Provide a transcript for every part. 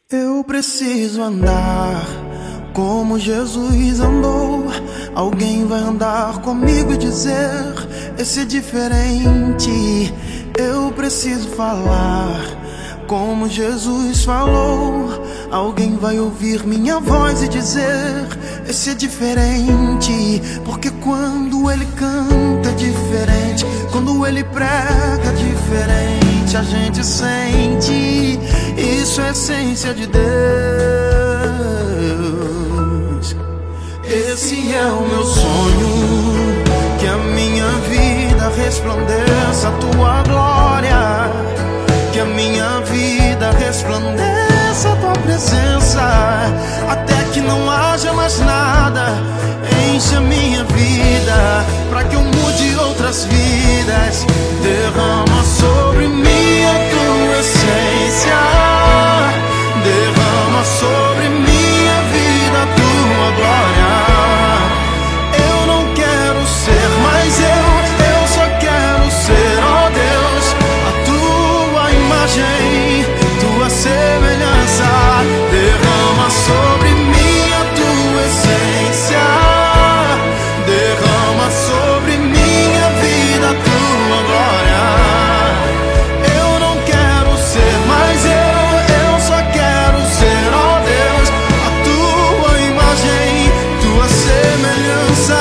Eu preciso andar como Jesus andou. Alguém vai andar comigo e dizer: esse é diferente. Eu preciso falar como Jesus falou. Alguém vai ouvir minha voz e dizer: esse é diferente. Porque quando ele canta é diferente, quando ele prega é diferente. A gente sente, isso é a essência de Deus. Esse é o meu sonho, que a minha vida resplandeça a tua glória, que a minha vida resplandeça a tua presença, até que não haja mais nada. Enche a minha vida, pra que eu mude outras vidas. Derrama sobre mim a tua essência, derrama sobre minha vida a tua glória. Eu não quero ser mais eu só quero ser, ó Deus, a tua imagem, tua semelhança. Derrama sobre mim a tua essência, derrama sobre minha vida a tua glória. Eu não quero ser mais eu só quero ser, ó Deus, a tua imagem, tua semelhança.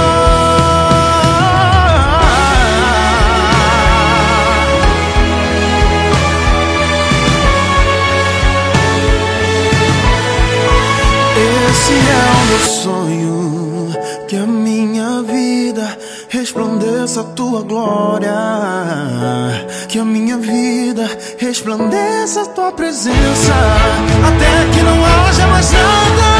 Esse é o meu sonho, que a minha vida resplandeça a tua glória, que a minha vida resplandeça a tua presença, até que não haja mais nada.